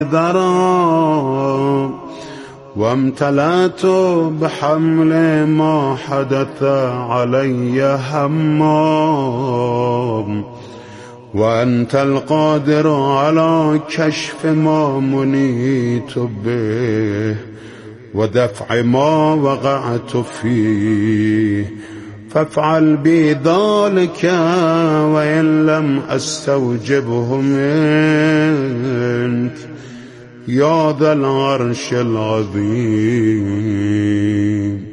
ذرا وامتلأت بحمل ما حدث علي همام وأنت القادر على كشف ما منيت به ودفع ما وقعت فيه فافعل بي ذلك وإن لم أستوجبه منك يا ذا العرش العظيم.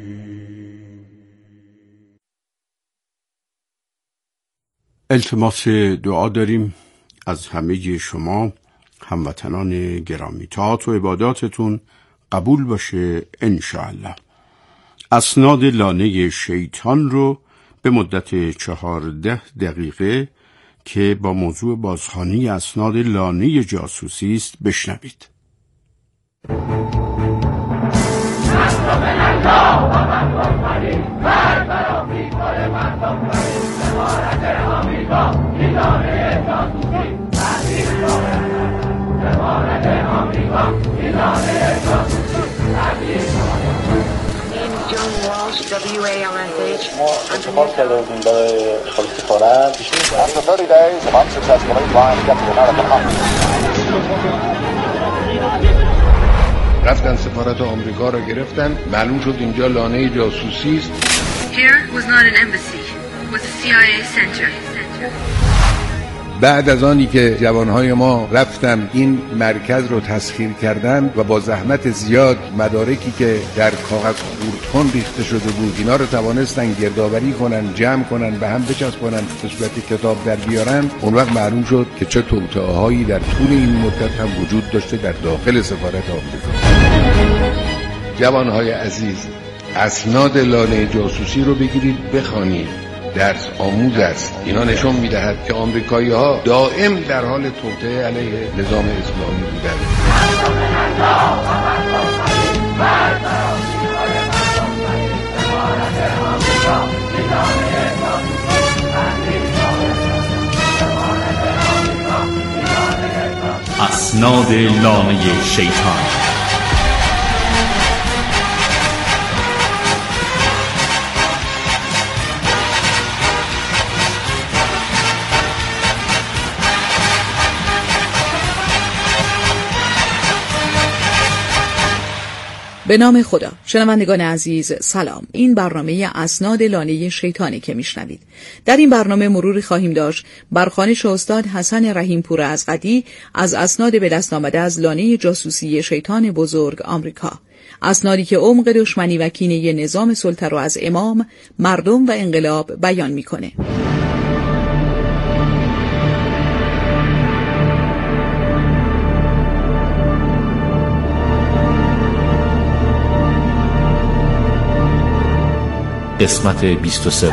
التماس دعا داریم از همه شما هموطنان گرامی. طاعات و عباداتتون قبول باشه انشاءالله. اسناد لانه شیطان رو به مدت 14 دقیقه که با موضوع بازخوانی اسناد لانه جاسوسی است بشنوید. ما انتخاب کرده بودیم برای اشغال سفارت. After 30 days of unsuccessfully trying to get to American hospital. رفتن سفارت آمریکا را گرفتن، معلوم شد اینجا لانه جاسوسی است. Here was not an embassy, it was a CIA center. بعد از آنی که جوانهای ما رفتن این مرکز رو تسخیر کردن و با زحمت زیاد مدارکی که در کاغذ خردکن ریخته شده بود اینا رو توانستن گردآوری کنن، جمع کنن، به هم بچسبونن، به صورت کتاب در بیارن، اون وقت معلوم شد که چه توطئه‌هایی در طول این مدت هم وجود داشته در داخل سفارت آمریکا. جوانهای عزیز، اسناد لانه جاسوسی رو بگیرید بخوانید. درس آموز است. اینا نشون میدهد که آمریکایی ها دائم در حال توطئه علیه نظام اسلامی بودند. اسناد لانه شیطان. به نام خدا. شنوندگان عزیز سلام. این برنامه اسناد لانه شیطانی که میشنوید. در این برنامه مروری خواهیم داشت بر خوانش استاد حسن رحیمپور ازغدی از اسناد به دست آمده از لانه جاسوسی شیطان بزرگ آمریکا. اسنادی که عمق دشمنی و کینه نظام سلطه را از امام، مردم و انقلاب بیان میکنه. قسمت 23.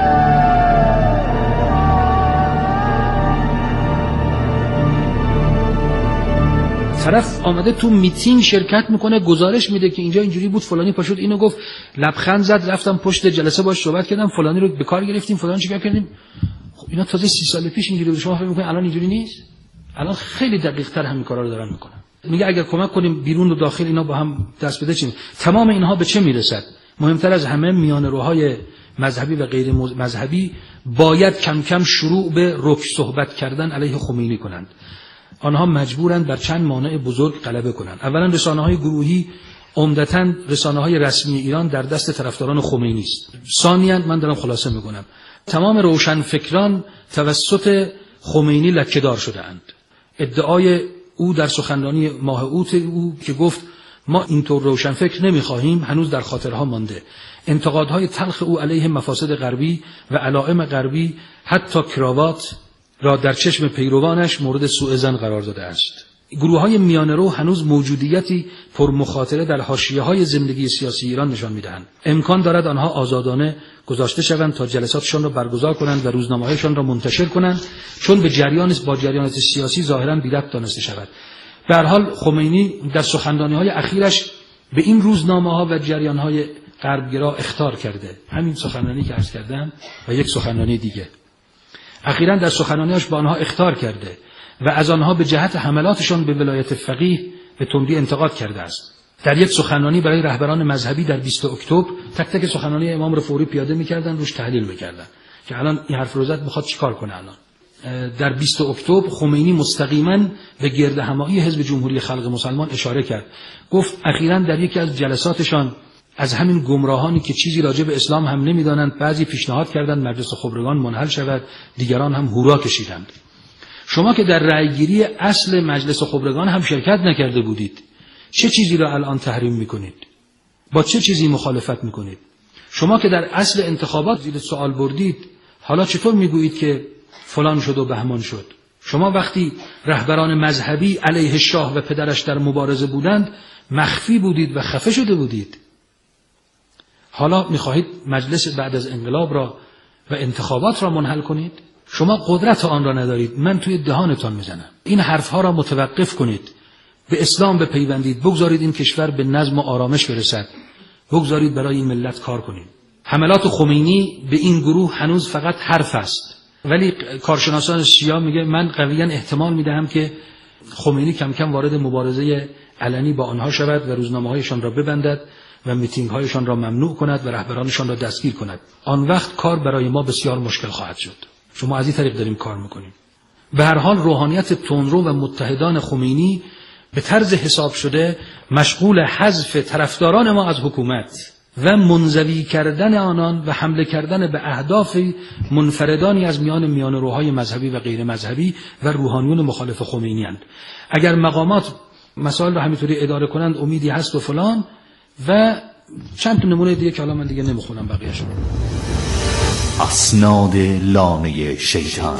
طرف آمده تو میتینگ شرکت میکنه، گزارش میده که اینجا اینجوری بود، فلانی پاشد اینو گفت، لبخند زد، رفتم پشت جلسه باش صحبت کردم، فلانی رو به کار گرفتیم، فلان چیکار کردیم. خب اینا تازه 30 سال پیش اینجوری بود، شما فکر میکنید الان اینجوری نیست؟ الان خیلی دقیق تر همین کارا رو دارن میکنن. میگه اگر کمک کنیم بیرون و داخل اینا با هم دست بده چیم. تمام اینها به چه میرسد؟ مهمتر از همه میانه‌روهای مذهبی و غیر مذهبی باید کم کم شروع به رک صحبت کردن علیه خمینی کنند. آنها مجبورند بر چند مانع بزرگ غلبه کنند. اولا رسانه‌های گروهی، عمدتاً رسانه‌های رسمی ایران در دست طرفداران خمینی است. ثانیاً من دارم خلاصه می‌کنم، تمام روشنفکران توسط خمینی لکه‌دار شده‌اند. ادعای او در سخنرانی ماه اوت او که گفت ما اینطور روشنفکر نمی‌خواهیم هنوز در خاطرها مانده. انتقادهای تلخ او علیه مفاسد غربی و علائم غربی، حتی کراوات را در چشم پیروانش مورد سوء ظن قرار داده است. گروه‌های میانه‌رو هنوز موجودیتی پرمخاطره در حاشیه‌های زندگی سیاسی ایران نشان می‌دهند. امکان دارد آنها آزادانه گذاشته شوند تا جلساتشان را برگزار کنند و روزنامه‌هایشان را منتشر کنند، چون به جریانات سیاسی ظاهراً بی‌ربط دانسته شود. به هر حال خمینی در سخنرانی‌های اخیرش به این روزنامه‌ها و جریان‌های غربگرا اخطار کرده. همین سخنرانی که عرض کردم و یک سخنرانی دیگه. اخیراً در سخنرانی‌اش با آنها اخطار کرده و از آنها به جهت حملاتشان به ولایت فقیه به تندی انتقاد کرده است. در یک سخنرانی برای رهبران مذهبی در 20 اکتبر تک تک سخنرانی امام رو فوری پیاده می‌کردن، روش تحلیل می‌کردن که الان این حرف رو زد می‌خواد چیکار کنه. الان در 20 اکتبر خمینی مستقیما به گردهمایی حزب جمهوری خلق مسلمان اشاره کرد. گفت اخیراً در یکی از جلساتشان از همین گمراهانی که چیزی راجع به اسلام هم نمی‌دانند بعضی پیشنهاد کردند مجلس خبرگان منحل شود، دیگران هم هورا کشیدند. شما که در رأیگیری اصل مجلس خبرگان هم شرکت نکرده بودید، چه چیزی را الان تحریم می‌کنید؟ با چه چیزی مخالفت می‌کنید؟ شما که در اصل انتخابات زیر سوال بردید، حالا چطور می‌گویید که فلان شد و بهمان شد؟ شما وقتی رهبران مذهبی علیه شاه و پدرش در مبارزه بودند مخفی بودید و خفه شده بودید. حالا می‌خواهید مجلس بعد از انقلاب را و انتخابات را منحل کنید؟ شما قدرت آن را ندارید. من توی دهانتان میزنم. این حرفها را متوقف کنید. به اسلام بپیوندید. بگذارید این کشور به نظم و آرامش برسد. بگذارید برای این ملت کار کنید. حملات خمینی به این گروه هنوز فقط حرف است. ولی کارشناسان شیعه میگه من قویاً احتمال میدهم که خمینی کم کم وارد مبارزه علنی با آنها شود و روزنامه‌هایشان را ببندد و میتینگ‌هایشان را ممنوع کند و رهبرانشان را دستگیر کند. آن وقت کار برای ما بسیار مشکل خواهد شد. شما از این طریق داریم کار میکنیم. به هر حال روحانیت تندرو و متحدان خمینی به طرز حساب شده مشغول حذف طرفداران ما از حکومت و منزوی کردن آنان و حمله کردن به اهداف منفردانی از میان روهای مذهبی و غیر مذهبی و روحانیون مخالف خمینی اند. اگر مقامات مسائل را همینطوری اداره کنند امیدی هست و فلان. و چند تا نمونه دیگه که حالا من دیگه نمیخونم بقیه‌شو. اسناد لانه شیطان.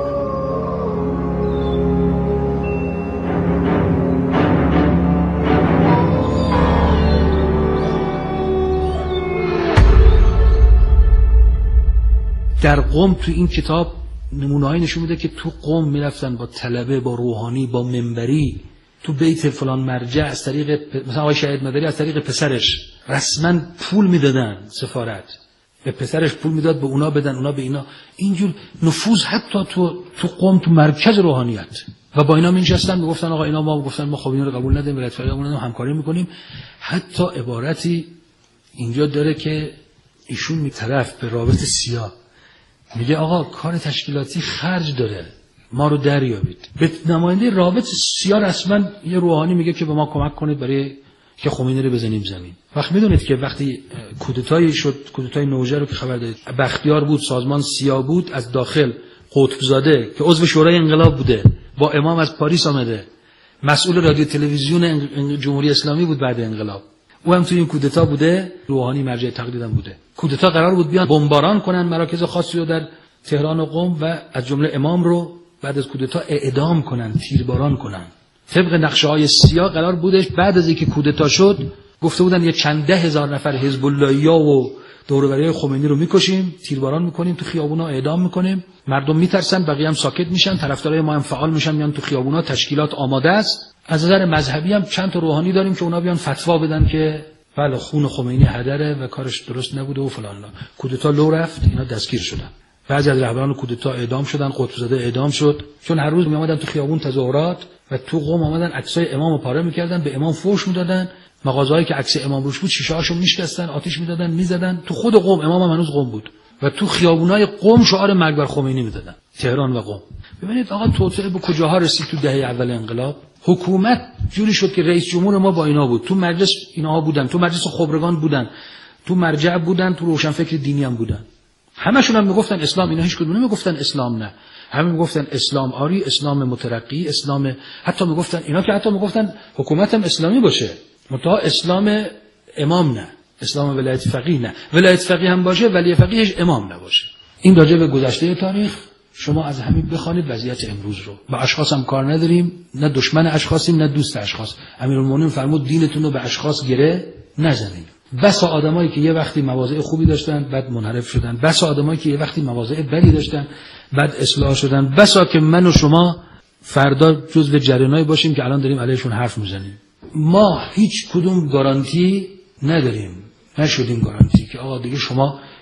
در قم تو این کتاب نمونه‌ای نشون میده که تو قم میرفتن با طلبه، با روحانی، با منبری، تو بیت فلان مرجع از طریق مثلا آقای شهید مداری از طریق پسرش رسما پول میدادن. سفارت به پسرش پول میداد به اونا بدن، اونا به اینا. اینجور نفوذ حتی تو قم، تو مرکز روحانیت. و با اینا می‌نشستن میگفتن آقا اینا ما گفتن ما خب اینا رو قبول نداریم، ولایت فقیه‌مون رو همکاری می‌کنیم. حتی عبارتی اینجا داره که ایشون میطرف به رابط سیاه میگه آقا کار تشکیلاتی خرج داره، ما رو دریابید. به نماینده رابط سیاه رسما یه روحانی میگه که به ما کمک کنید برای که خمینی رو بزنیم زمین. وقت میدونید که وقتی کودتایی شد، کودتای نوجه رو که خبر دارید، بختیار بود، سازمان سیاه بود، از داخل قطبزاده که عضو شورای انقلاب بوده با امام از پاریس آمده، مسئول رادیو تلویزیون جمهوری اسلامی بود بعد انقلاب، او هم توی این کودتا بوده، روحانی مرجع تقلیدم بوده. کودتا قرار بود بیان بمباران کنن مراکز خاصی رو در تهران و قم و از جمله امام رو بعد از کودتا اعدام کنن، تیرباران کنن. طبق نقشه‌های سیاه قرار بودش بعد از اینکه کودتا شد گفته بودن یه چند ده هزار نفر حزب اللهیا و دور و بریای خمینی رو میکشیم، تیرباران میکنیم، تو خیابونا اعدام میکنیم، مردم میترسن، بقیه هم ساکت میشن، طرفدارای ما هم فعال میشن، میان تو خیابونا، تشکیلات آماده است. از نظر مذهبی هم چند تا روحانی داریم که اونا بیان فتوا بدن که بله خون خمینی هدره و کارش درست نبوده و فلان. کودتا لو رفت، اینا دستگیر شدن. بعضی از رهبران کودتا اعدام شدن، قطبزاده اعدام شد، چون هر روز میامدن تو خیابون تظاهرات و تو قم اومدن عکسای امامو پاره میکردن، به امام فحش میدادن، مغازه‌ای که عکس امام روش بود شیشه‌هاشو میشکستن، آتش میدادن، میزدن. تو خود قم، امام هم هنوز قم بود و تو خیابونای قم شعار مرگ بر خمینی میدادن، تهران و قم. ببینید آقا توطئه به کجاها رسید تو دهه اول انقلاب. حکومت جوری شد که رئیس جمهور ما با اینا بود، تو مجلس اینها بودن، تو مجلس خبرگان بودن، تو مرجع بودن، تو روشنفکر دینی هم بودن. همشون هم میگفتن اسلام، اینا هیچ کدوم نمیگفتن اسلام نه. همه میگفتن اسلام آری، اسلام مترقی، اسلام، حتی میگفتن اینا که حتی میگفتن حکومت هم اسلامی باشه، منتها اسلام امام نه، اسلام ولایت فقیه نه. ولایت فقیه هم باشه ولی فقیهش امام نباشه. این راجع به گذشته تاریخ. شما از همین بخوانید وضعیت امروز رو. با اشخاص هم کار نداریم، نه دشمن اشخاصیم نه دوست اشخاص. امیرالمومنین فرمود دینتون رو به اشخاص گره نزنید. بس آدمایی که یه وقتی مواضع خوبی داشتن بعد منحرف شدن، بس آدمایی که یه وقتی مواضع بدی داشتن بعد اصلاح شدن، بسا که من و شما فردا جزو جریانایی باشیم که الان داریم علیشون حرف میزنیم. ما هیچ کدوم گارانتی نداریم، نشدیم گارانتی که آقا دیگه شما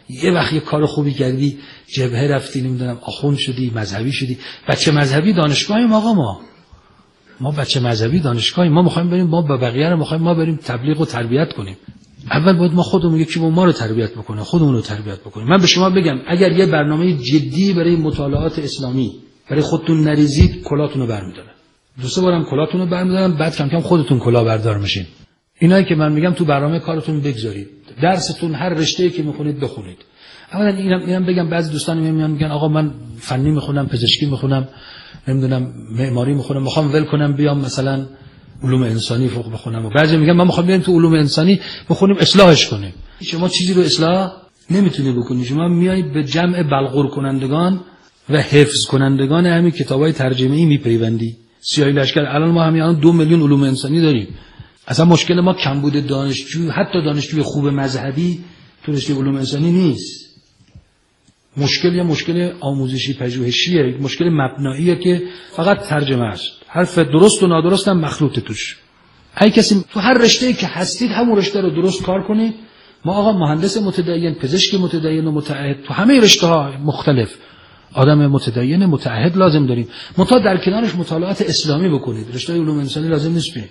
یه وقت یه کار خوبی کردی، جبهه رفتی، نمیدونم آخوند شدی، مذهبی شدی، بچه مذهبی دانشگاهیم آقا، ما بچه مذهبی دانشگاهیم، ما میخوایم بریم، ما با بقیه رو میخوایم ما بریم تبلیغ و تربیت کنیم. اول باید ما خودمون یکی ما رو تربیت بکنه، خودمون رو تربیت بکنیم. من به شما بگم اگر یه برنامه جدی برای مطالعات اسلامی برای خودتون نریزید، کلاتون رو برمی‌دارن. دو سه بارم کلاتون رو برمی‌دارن، بعد کم کم خودتون کلاه بردار میشین. اینایی که من میگم تو برنامه کارتون بگذارید. درستون هر رشته‌ای که میخونید بخونید. اولا اینم بگم بعضی دوستان میان میگن آقا من فنی میخونم، پزشکی میخونم، نمیدونم معماری میخونم، میخوام ول کنم بیام مثلا علوم انسانی فوق بخونم. و بعضی میگن من میخوام بیام تو علوم انسانی بخونیم اصلاحش کنیم. شما چیزی رو اصلاح نمیتونی بکنی. شما میایید به جمع بلغور کنندگان و حفظ کنندگان همین کتابای ترجمه‌ای میپیوندی. سیاهی لشکر الان ما همین 2 میلیون علوم انسانی داریم. اصلا مشکل ما کمبود دانشجو، حتی دانشجوی خوب مذهبی تو رشته علوم انسانی نیست. مشکل آموزشی پژوهشیه، مشکل مبناییه که فقط ترجمه است. حرف درست و نادرست هم مخلوطه توش. اگه کسی تو هر رشته‌ای که هستید همون رشته رو درست کار کنید. ما آقا مهندس متدین، پزشک متدین و متعهد تو همه رشته‌ها مختلف آدم متدین متعهد لازم داریم. منتها در کنارش مطالعات اسلامی بکنید. رشته علوم انسانی لازم نیست بینید.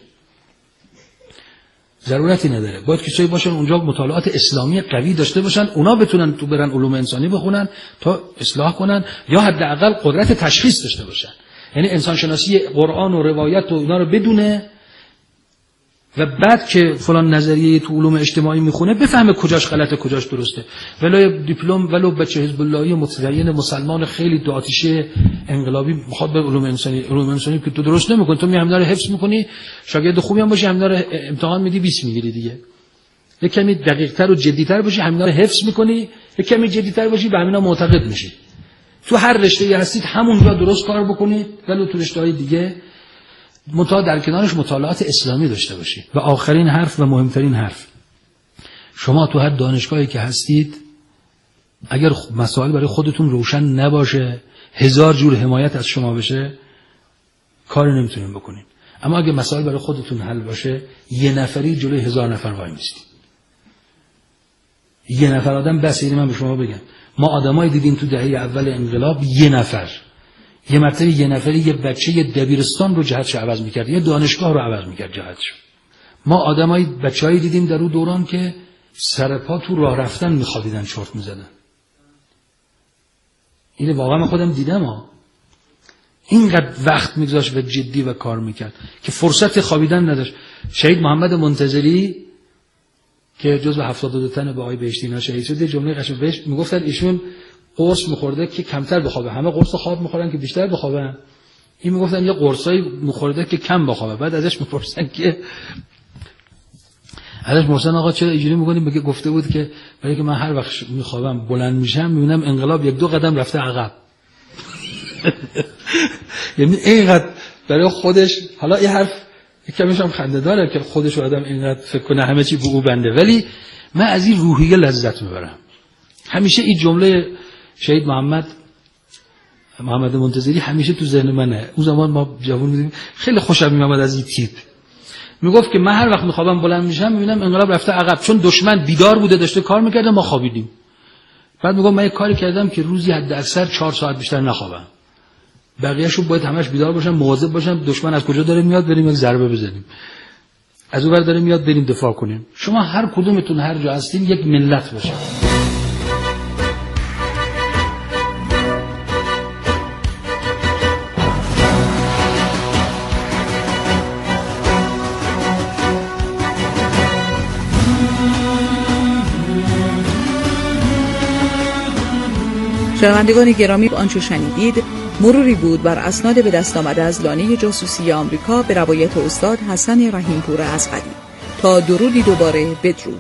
ضرورتی نداره. باید کسایی باشن اونجا مطالعات اسلامی قوی داشته باشن، اونا بتونن تو برن علوم انسانی بخونن تا اصلاح کنن، یا حداقل قدرت تشخیص داشته باشن. یعنی انسان شناسی قرآن و روایت و اینا رو بدونه و بعد که فلان نظریه تو علوم اجتماعی میخونه بفهمه کجاش غلطه کجاش درسته. ولو دیپلم ولو بچه حزب اللهی متدین مسلمان خیلی دو آتیشه انقلابی میخواد به علوم انسانی که تو درست نمیکنی، تو همین رو حفظ میکنی، شاگرد خوبی هم باشی، همین رو امتحان میدی 20 میگیری دیگه. یک کمی دقیق‌تر و جدی‌تر باشی، همین رو حفظ میکنی، یک کمی جدی‌تر باشی، به همینا معتقد میشی. تو هر رشته‌ای هستید همونجا درست کار بکنید، ولو تو رشته‌های دیگه در کنارش مطالعات اسلامی داشته باشید. و آخرین حرف و مهمترین حرف، شما تو هر دانشگاهی که هستید اگر مسائل برای خودتون روشن نباشه، 1000 جور حمایت از شما بشه، کاری نمیتونین بکنین. اما اگر مسائل برای خودتون حل باشه، یه نفری جلوی 1000 نفر وای میستید. یه نفر آدم بس. اینو من به شما بگم، ما آدمایی دیدیم تو دهه اول انقلاب یه نفر، یه مرتبه یه نفری یه بچه یه دبیرستان رو جهتش عوض میکرد، یه دانشگاه رو عوض میکرد جهتش. ما آدمای بچه‌ای دیدیم در اون دوران که سر پا تو راه رفتن میخوابیدن، چرت میزدن. اینو واقعا من خودم دیدم اینقدر وقت میگذاشت و جدی و کار میکرد که فرصت خوابیدن نداشت. شهید محمد منتظری که جزو 72 تن به آقای بهشتی اینا شهید شده، جمله قشنگ بهش میگفتن ایشون قرص میخورده که کمتر بخوابه، همه قرص خواب میخورن که بیشتر بخوابن، این میگفتن یه قرصایی میخورده که کم بخوابه. بعد ازش میپرسن که آقا چرا اینجوری میگونی؟ بگه گفته بود که برای که من هر وقت میخوابم بلند میشم میبینم انقلاب 1-2 قدم رفته عقب. یعنی اینقدر برای خودش، حالا این حرف کمیش هم خنده داره که خودش آدم اینقدر فکر کنه همه چی به او بنده، ولی من از این روحیه لذت میبرم. همیشه این جمله شهید محمد منتظری همیشه تو ذهن منه. اون زمان ما جوان بودیم، خیلی خوشم میومد از این تیپ. میگفت که من هر وقت میخوابم بلند میشم میبینم انقلاب رفته عقب، چون دشمن بیدار بوده داشته کار میکرده، ما خوابیدیم. بعد میگم من یک کاری کردم که روزی حد اکثر 4 ساعت بیشتر نخوابم، بقیه‌شو باید همش بیدار باشم، مواظب باشم دشمن از کجا داره میاد، بریم یک ضربه بزنیم، از اون ور داره میاد بریم دفاع کنیم. شما هر کدومتون هر جا هستین یک ملت باشین. شنوندگان گرامی، آنچه شنیدید مروری بود بر اسناد به دست آمده از لانه جاسوسی آمریکا به روایت استاد حسن رحیمپور ازغدی. تا درودی دوباره، بدرود.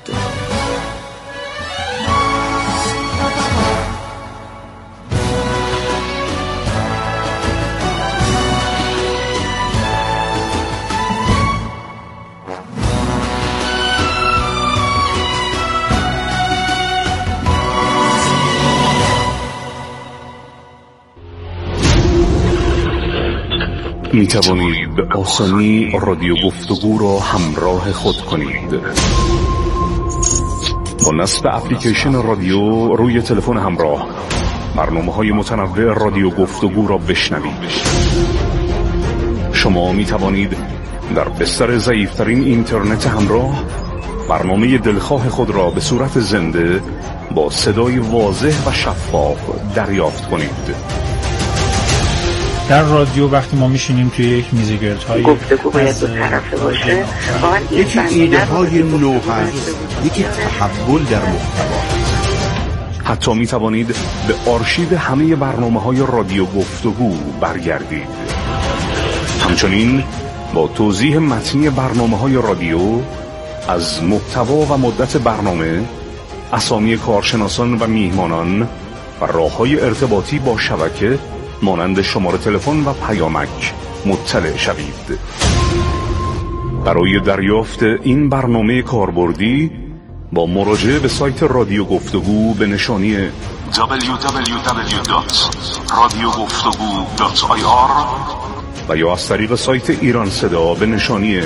می توانید به آسانی رادیو گفتگو را همراه خود کنید. با نصب اپلیکیشن رادیو روی تلفن همراه برنامه‌های متنوع رادیو گفتگو را بشنوید. شما می توانید در بستر ضعیف‌ترین اینترنت همراه برنامه دلخواه خود را به صورت زنده با صدای واضح و شفاف دریافت کنید. در رادیو وقتی ما میشینیم توی یک میزگردهای گفتگو باید دو طرفه باشه. یکی ایده های نو هست، یکی تحول در محتوا. حتی می توانید به آرشیو همه برنامه‌های رادیو گفتگو برگردید. همچنین با توضیح متنی برنامه‌های رادیو از محتوا و مدت برنامه، اسامی کارشناسان و میهمانان و راه‌های ارتباطی با شبکه مانند شماره تلفن و پیامک مطلع شوید. برای دریافت این برنامه کاربردی با مراجعه به سایت رادیو گفتگو به نشانی www.radiogoftogu.ir و یا از طریق سایت ایران صدا به نشانی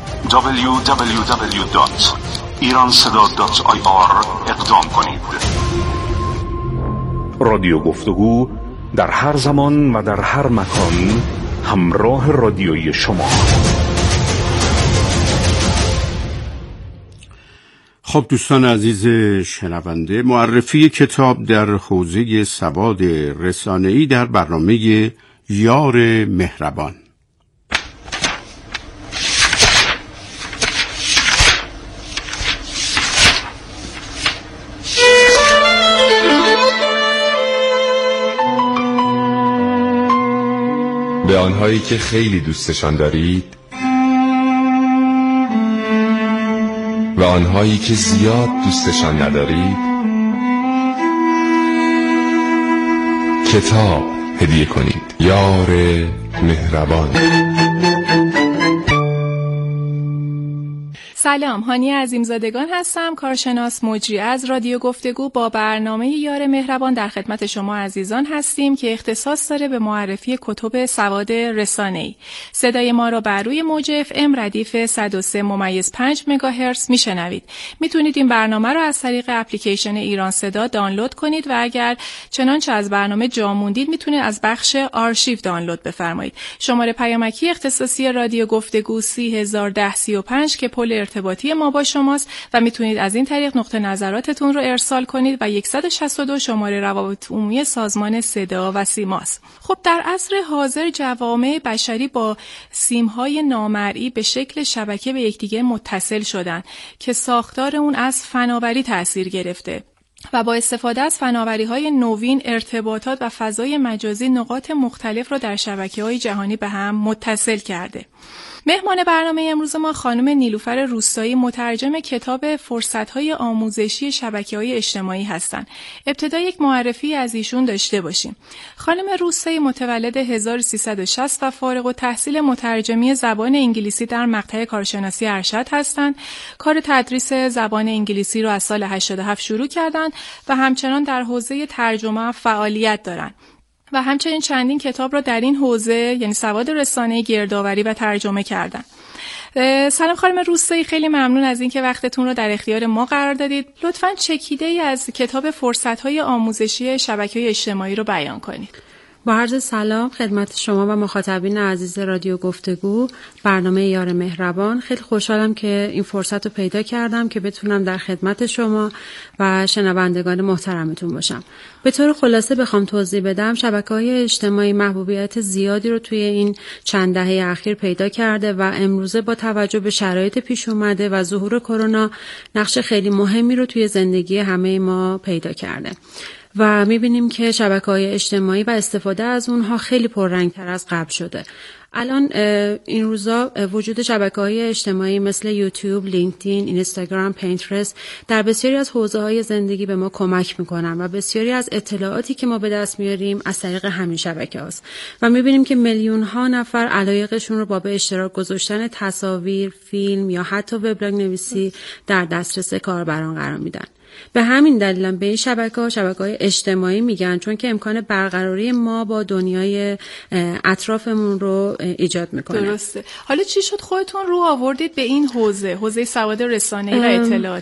www.iranseda.ir اقدام کنید. رادیو گفتگو در هر زمان و در هر مکان همراه رادیویی شما. خب دوستان عزیز شنونده، معرفی کتاب در حوزه سواد رسانه‌ای در برنامه یار مهربان. به آنهایی که خیلی دوستشان دارید و آنهایی که زیاد دوستشان ندارید کتاب هدیه کنید. یار مهربان. سلام، هانی عظیمزادگان هستم، کارشناس مجری از رادیو گفتگو. با برنامه یار مهربان در خدمت شما عزیزان هستیم که اختصاص داره به معرفی کتب سواد رسانه‌ای. صدای ما را بر روی موج FM ردیف 103.5 مگاهرتز میشنوید. میتونید این برنامه را از طریق اپلیکیشن ایران صدا دانلود کنید و اگر چنانچه از برنامه جا موندید میتونید از بخش آرشیو دانلود بفرمایید. شماره پیامکی اختصاصی رادیو گفتگو 301035 که پل ارتباطی ما با شماست و میتونید از این طریق نقطه نظراتتون رو ارسال کنید و 162 شماره روابط عمومی سازمان صدا و سیماست. خب در عصر حاضر جوامع بشری با سیم‌های نامرئی به شکل شبکه به یکدیگر متصل شدن که ساختار اون از فناوری تأثیر گرفته و با استفاده از فناوری‌های نوین ارتباطات و فضای مجازی نقاط مختلف رو در شبکه‌های جهانی به هم متصل کرده. مهمان برنامه امروز ما خانم نیلوفر روستایی، مترجم کتاب فرصت‌های آموزشی شبکه‌های اجتماعی هستند. ابتدا یک معرفی از ایشون داشته باشیم. خانم روستایی متولد 1360 و فارغ التحصیل مترجمی زبان انگلیسی در مقطع کارشناسی ارشد هستند. کار تدریس زبان انگلیسی رو از سال 87 شروع کردند و همچنان در حوزه ترجمه فعالیت دارند. و همچنین چندین کتاب را در این حوزه یعنی سواد رسانه‌ای گردآوری و ترجمه کردن. سلام خانم روستایی، خیلی ممنون از اینکه وقتتون رو در اختیار ما قرار دادید. لطفاً چکیده‌ای از کتاب فرصت‌های آموزشی شبکه‌های اجتماعی رو بیان کنید. با عرض سلام خدمت شما و مخاطبین عزیز رادیو گفتگو، برنامه یار مهربان. خیلی خوشحالم که این فرصت رو پیدا کردم که بتونم در خدمت شما و شنوندگان محترمتون باشم. به طور خلاصه بخوام توضیح بدم، شبکه‌های اجتماعی محبوبیت زیادی رو توی این چند دهه اخیر پیدا کرده و امروزه با توجه به شرایط پیش اومده و ظهور کرونا نقش خیلی مهمی رو توی زندگی همه ما پیدا کرده. و میبینیم که شبکه‌های اجتماعی و استفاده از اونها خیلی پررنگ‌تر از قبل شده. الان این روزا وجود شبکه‌های اجتماعی مثل یوتیوب، لینکدین، اینستاگرام، پینترست در بسیاری از حوزه‌های زندگی به ما کمک میکنن و بسیاری از اطلاعاتی که ما به دست میاریم از طریق همین شبکه‌هاست و میبینیم که میلیون‌ها نفر علایقشون رو با به اشتراک گذاشتن تصاویر، فیلم یا حتی وبلاگ نویسی در دسترس کاربران قرار میدن. به همین دلیل به این شبکه‌های اجتماعی میگن، چون که امکان برقراری ما با دنیای اطرافمون رو ایجاد میکنه. درسته. حالا چی شد خودتون رو آوردید به این حوزه سواد رسانه‌ای و اطلاعاتی؟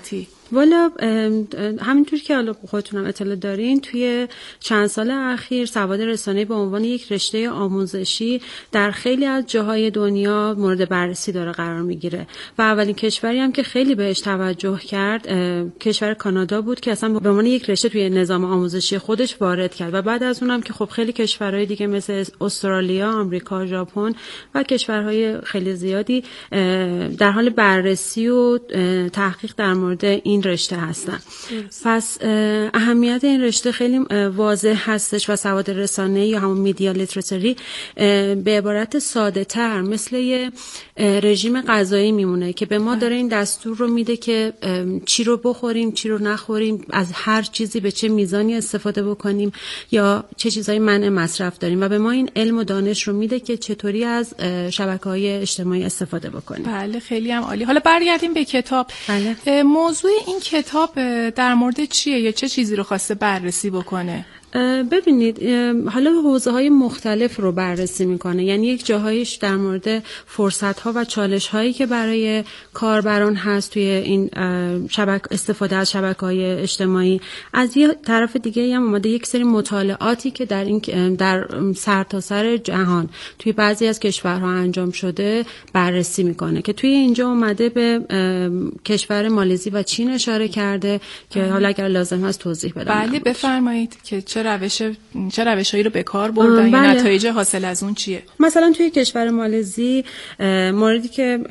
والا همینطور که حالا خودتونم اطلاع دارین، توی چند سال اخیر سواد رسانه‌ای به عنوان یک رشته آموزشی در خیلی از جاهای دنیا مورد بررسی داره قرار میگیره و اولین کشوری هم که خیلی بهش توجه کرد کشور کانادا بود که اصلا به عنوان یک رشته توی نظام آموزشی خودش وارد کرد و بعد از اونم که خب خیلی کشورهای دیگه مثل استرالیا، آمریکا، ژاپن و کشورهای خیلی زیادی در حال بررسی و تحقیق در مورد این رشته هستن. پس اهمیت این رشته خیلی واضح هستش و سواد رسانه‌ای یا همون میدیا لیترسی به عبارت ساده تر مثل یه رژیم غذایی میمونه که به ما داره این دستور رو میده که چی رو بخوریم، چی رو نخوریم، از هر چیزی به چه میزانی استفاده بکنیم یا چه چیزایی منع مصرف داریم و به ما این علم و دانش رو میده که چطوری از شبکه‌های اجتماعی استفاده بکنیم. بله خیلی هم عالی. حالا برگردیم به کتاب. بله. موضوع این کتاب در مورد چیه یا چه چیزی رو خواسته بررسی بکنه؟ ببینید حالا حوزه‌های مختلف رو بررسی میکنه، یعنی یک جاهایش در مورد فرصت‌ها و چالش‌هایی که برای کاربران هست توی این استفاده از شبکه‌های اجتماعی، از یه طرف دیگه هم اومده یک سری مطالعاتی که در سرتاسر جهان توی بعضی از کشورها انجام شده بررسی میکنه که توی اینجا اومده به کشور مالزی و چین اشاره کرده که حالا اگر لازم هست توضیح بدم. بله بفرمایید که چه روشایی رو به کار بردن یا نتایج حاصل از اون چیه؟ مثلا توی کشور مالزی موردی که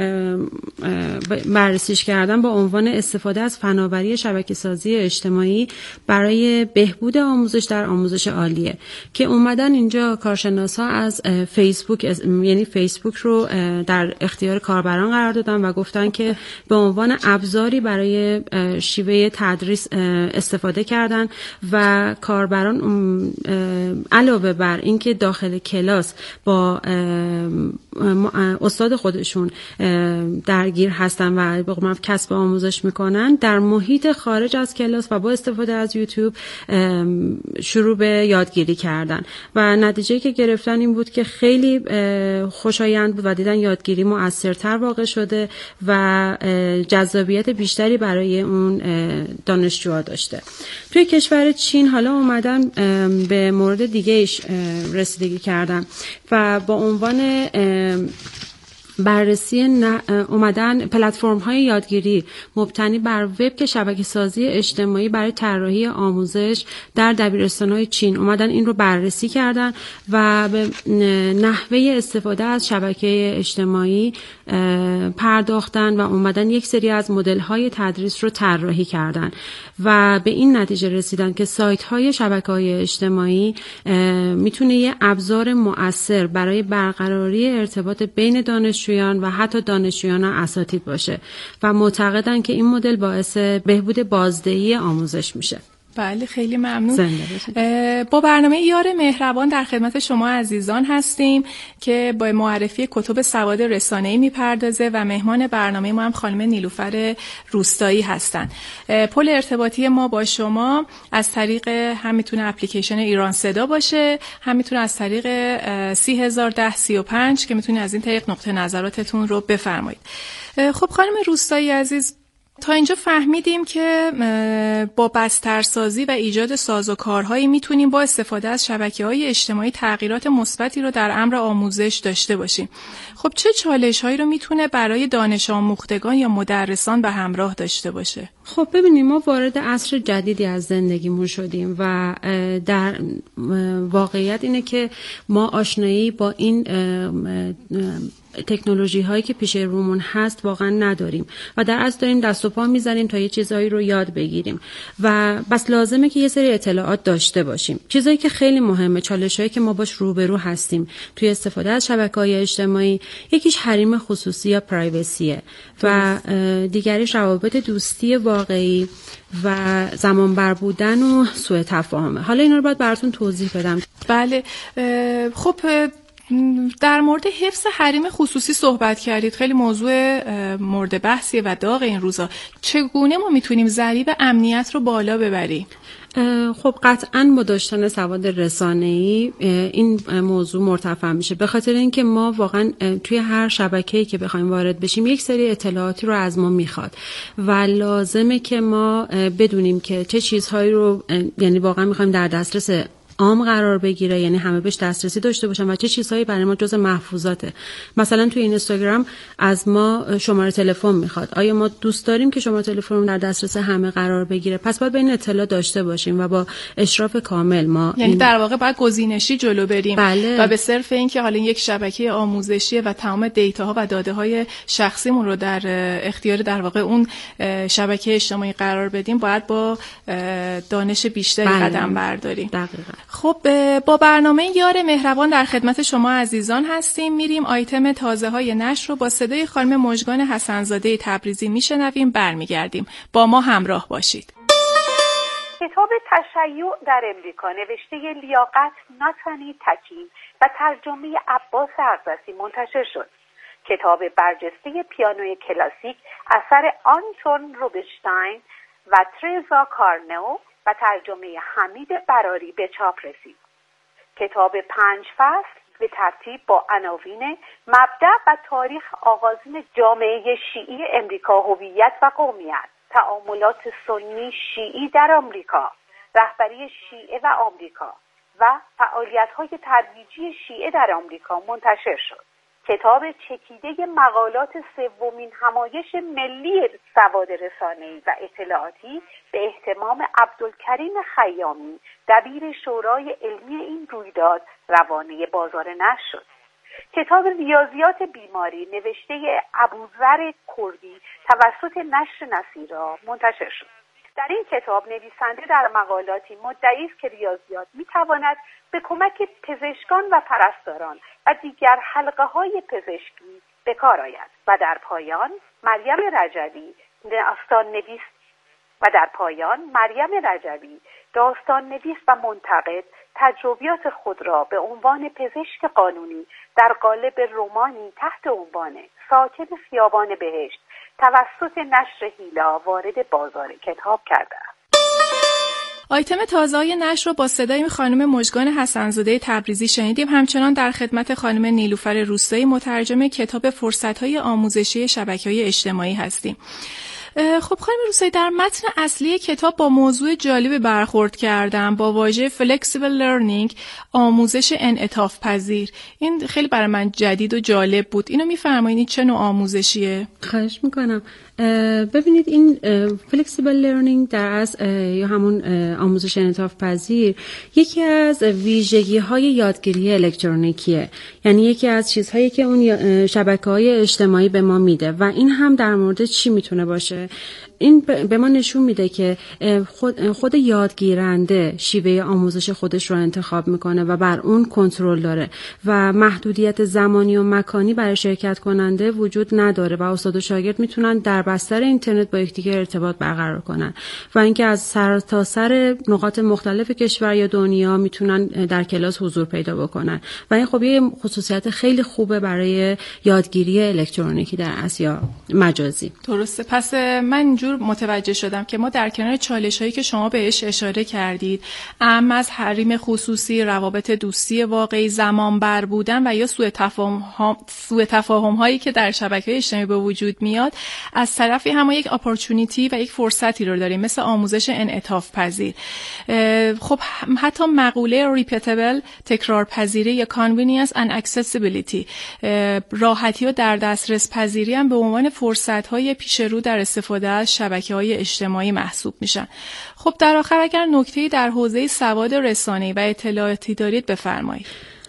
بررسیش کردن با عنوان استفاده از فناوری شبکه‌سازی اجتماعی برای بهبود آموزش در آموزش عالیه که اومدن اینجا کارشناسا از فیسبوک یعنی فیسبوک رو در اختیار کاربران قرار دادن و گفتن که به عنوان ابزاری برای شیوه تدریس استفاده کردن و کاربران علاوه بر اینکه داخل کلاس با استاد خودشون درگیر هستن و به قول کسب آموزش میکنن، در محیط خارج از کلاس و با استفاده از یوتیوب شروع به یادگیری کردن و نتیجه که گرفتن این بود که خیلی خوشایند بود و دیدن یادگیری مؤثرتر واقع شده و جذابیت بیشتری برای اون دانشجوها داشته. توی کشور چین حالا اومدن به مورد دیگهش رسیدگی کردن و با عنوان بررسی اومدن پلتفرم های یادگیری مبتنی بر وب که شبکه سازی اجتماعی برای طراحی آموزش در دبیرستان‌های چین اومدن این رو بررسی کردن و به نحوه استفاده از شبکه اجتماعی پرداختن و اومدن یک سری از مدل های تدریس رو طراحی کردن و به این نتیجه رسیدن که سایت های شبکه های اجتماعی میتونه یه ابزار مؤثر برای برقراری ارتباط بین دانشجویان و حتی دانشجویان و اساتید باشه و معتقدن که این مدل باعث بهبود بازدهی آموزش میشه. بله خیلی ممنون. با برنامه یار مهربان در خدمت شما عزیزان هستیم که با معرفی کتب سواد رسانه‌ای میپردازه و مهمان برنامه ما هم خانم نیلوفر روستایی هستن. پل ارتباطی ما با شما از طریق هم میتونه اپلیکیشن ایران صدا باشه، هم میتونه از طریق 301035 که میتونه از این طریق نقطه نظراتتون رو بفرمایید. خب خانم روستایی عزیز، تا اینجا فهمیدیم که با بسترسازی و ایجاد سازوکارهایی میتونیم با استفاده از شبکه‌های اجتماعی تغییرات مثبتی رو در امر آموزش داشته باشیم. خب چه چالش‌هایی رو میتونه برای دانش آموختگان یا مدرسان به همراه داشته باشه؟ خب ببینیم، ما وارد عصر جدیدی از زندگیمون شدیم و در واقعیت اینه که ما آشنایی با این تکنولوژی هایی که پیش رومون هست واقعا نداریم و در اصل داریم دست و پا میزنیم تا یه چیزایی رو یاد بگیریم و بس لازمه که یه سری اطلاعات داشته باشیم. چیزایی که خیلی مهمه، چالشایی که ما باش روبرو هستیم توی استفاده از شبکه‌های اجتماعی، یکیش حریم خصوصی یا پرایوسیه و دیگریش روابط دوستی واقعی و زمان بر بودن و سوء تفاهمه. حالا اینا رو باید براتون توضیح بدم. بله خب در مورد حفظ حریم خصوصی صحبت کردید. خیلی موضوع مورد بحثیه و داغ این روزا. چگونه ما میتونیم ضریب امنیت رو بالا ببریم؟ خب قطعاً با داشتن سواد رسانه‌ای این موضوع مرتفع میشه، به خاطر اینکه ما واقعاً توی هر شبکه‌ای که بخوایم وارد بشیم یک سری اطلاعاتی رو از ما میخواد و لازمه که ما بدونیم که چه چیزهایی رو یعنی واقعاً میخوایم در دسترس عام قرار بگیره، یعنی همه بهش دسترسی داشته باشن و چه چیزهایی برای ما جز محفوظاته. مثلا توی اینستاگرام از ما شماره تلفن میخواد. آیا ما دوست داریم که شماره تلفن در دسترس همه قرار بگیره؟ پس باید به این اطلاع داشته باشیم و با اشراف کامل ما یعنی در واقع باید گزینشی جلو بریم. بله. و به صرف این که حالا یک شبکه آموزشی و تمام دیتاها و داده‌های شخصیمون رو در اختیار در واقع اون شبکه اجتماعی قرار بدیم، باید با دانش بیشتری قدم برداریم. دقیقاً. خب با برنامه یار مهربان در خدمت شما عزیزان هستیم. میریم آیتم تازه های نشر رو با صدای خانم مژگان حسن‌زاده تبریزی میشنویم، برمیگردیم. با ما همراه باشید. کتاب تشیع در امریکا نوشته لیاقت ناتانی تکی و ترجمه عباس اقدسی منتشر شد. کتاب برجسته پیانوی کلاسیک اثر آنتون روبینشتاین و ترزا کارنو و ترجمه حمید براری به چاپ رسید. کتاب 5 فصل به ترتیب با عناوین مبدأ و تاریخ آغازین جامعه شیعی امریکا، هویت و قومیت، تعاملات سنی شیعی در آمریکا، رهبری شیعه و آمریکا و فعالیت‌های ترویجی شیعه در آمریکا منتشر شد. کتاب چکیده مقالات سومین همایش ملی سواد رسانه‌ای و اطلاعاتی به اهتمام عبدالکریم خیامی، دبیر شورای علمی این رویداد، روانه بازار نشر شد. کتاب ریاضیات بیماری نوشته ابوذر کردی توسط نشر نصیرا منتشر شد. در این کتاب نویسنده در مقالاتی مدعی است که ریاضیات می‌تواند به کمک پزشکان و پرستاران و دیگر حلقه‌های پزشکی به کار آید. و در پایان مریم رجبی داستان نویس و منتقد تجربیات خود را به عنوان پزشک قانونی در قالب رمانی تحت عنوان ساکن خیابان بهشت توسط نشر هیلا وارد بازار کتاب کرده است. آیتم تازه‌های نشر رو با صدای خانم مژگان حسن‌زاده تبریزی شنیدیم. همچنان در خدمت خانم نیلوفر روستایی مترجم کتاب فرصت‌های آموزشی شبکه‌های اجتماعی هستیم. خب خانم روستایی، در متن اصلی کتاب با موضوع جالب برخورد کردم، با واژه flexible learning، آموزش انعطاف پذیر. این خیلی برای من جدید و جالب بود. اینو می‌فرمایید چه نوع آموزشیه؟ خواهش میکنم. ببینید این flexible learning در اصل یا همون آموزش انعطاف پذیر یکی از ویژگی‌های یادگیری الکترونیکیه، یعنی یکی از چیزهایی که اون شبکه‌های اجتماعی به ما میده. و این هم در مورد چی میتونه باشه؟ این به ما نشون میده که خود یادگیرنده شیوه آموزش خودش رو انتخاب میکنه و بر اون کنترل داره و محدودیت زمانی و مکانی برای شرکت کننده وجود نداره و استاد و شاگرد میتونن در بستر اینترنت با یکدیگر ارتباط برقرار کنن و اینکه از سر تا سر نقاط مختلف کشور یا دنیا میتونن در کلاس حضور پیدا بکنن و این خب یه خصوصیت خیلی خوبه برای یادگیری الکترونیکی در اسیا مجازی. درسته. پس من اینجور متوجه شدم که ما در کنار چالش‌هایی که شما بهش اشاره کردید، اما از حریم خصوصی، روابط دوستی واقعی، زمان بر بودن و یا سوء تفاهم‌هایی که در شبکه‌های اجتماعی به وجود میاد، از طرفی هم یک اپورتونیتی و یک فرصتی رو داریم مثل آموزش انعطاف پذیر. خب حتی مقوله ریپیتبل، تکرار پذیری یا convenience and accessibility، راحتی و در دسترس پذیری هم به عنوان فرصت‌های پیش رو در استفاده از شبکه‌های اجتماعی محسوب میشن. خب در آخر اگر نکته‌ای در حوزه سواد رسانه‌ای و اطلاعاتی دارید بفرمایید.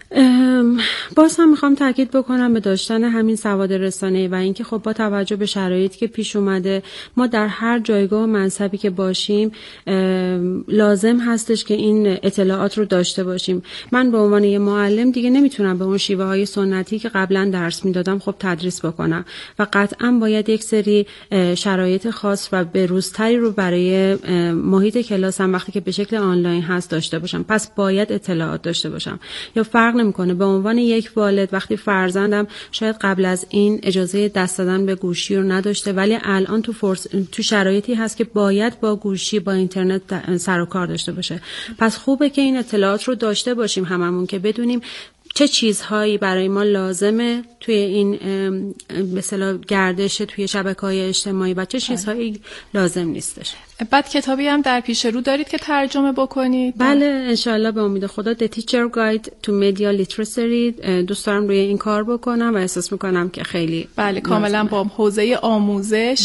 باز هم میخوام تاکید بکنم به داشتن همین سواد رسانه‌ای و اینکه خب با توجه به شرایطی که پیش اومده ما در هر جایگاه و منصبی که باشیم لازم هستش که این اطلاعات رو داشته باشیم. من به عنوان یه معلم دیگه نمیتونم به اون شیوه های سنتی که قبلا درس میدادم خب تدریس بکنم و قطعا باید یک سری شرایط خاص و بروزتری رو برای محیط کلاسم وقتی که به شکل آنلاین هست داشته باشم. پس باید اطلاعات داشته باشم. یا فرق نمیکنه. به عنوان یک والد وقتی فرزندم شاید قبل از این اجازه دست دادن به گوشی رو نداشته، ولی الان تو شرایطی هست که باید با گوشی با اینترنت سر و کار داشته باشه. پس خوبه که این اطلاعات رو داشته باشیم هممون، که بدونیم چه چیزهایی برای ما لازمه توی این به اصطلاح گردش توی شبکه‌های اجتماعی و چه چیزهایی لازم نیستش. بعد کتابی هم در پیش رو دارید که ترجمه بکنید؟ بله انشالله به امید خدا. The Teacher Guide to Media Literacy دوست دارم روی این کار بکنم و احساس میکنم که خیلی بله کاملا با حوزه آموزش